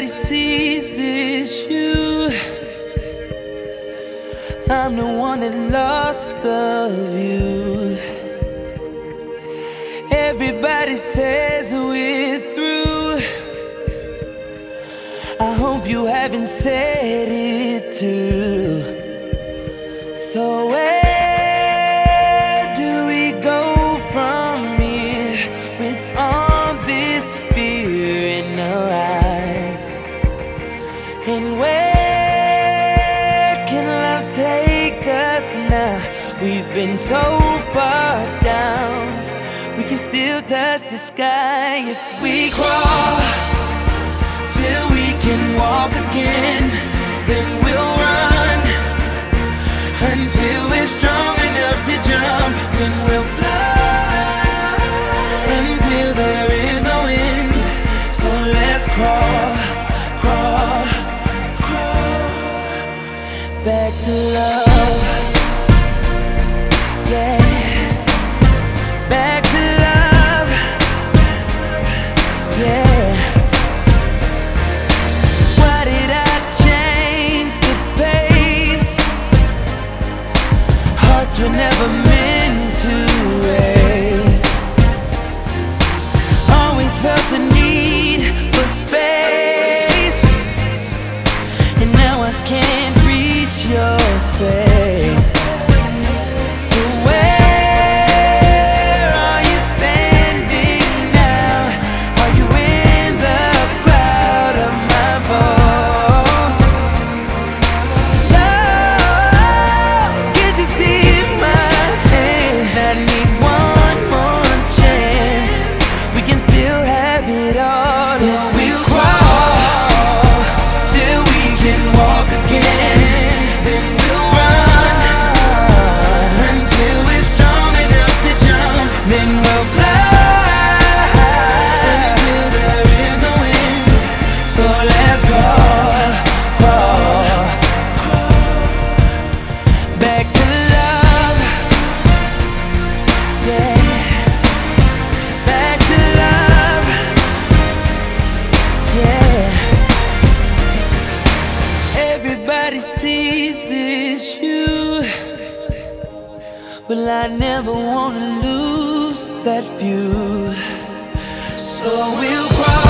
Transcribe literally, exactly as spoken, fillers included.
Everybody sees this you. I'm the one that lost the view. Everybody says we're through. I hope you haven't said it too. So where do we go from here with all this fear in our eyes? And where can love take us now? We've been so far down, we can still touch the sky if we crawl till we can walk again. Then we'll run until we're strong enough to jump. Then we'll fly until there is no end. So let's crawl, crawl, crawl back to love. Yeah, back to love. Yeah. Why did I change the pace? Hearts were never meant to race. Always felt the need for space, and now I can't reach your face. So where are you standing now? Are you in the crowd of my bones? Love, can't you see my hand? I need one more chance. We can still have it all. So we'll crawl till we can walk again. Then we'll run until we're strong enough to jump. Then we'll fly until there is no end. So let's crawl, crawl, crawl back to love. Yeah, back to love. Yeah. Everybody sees this you. Well, I never wanna lose that view. So we'll crawl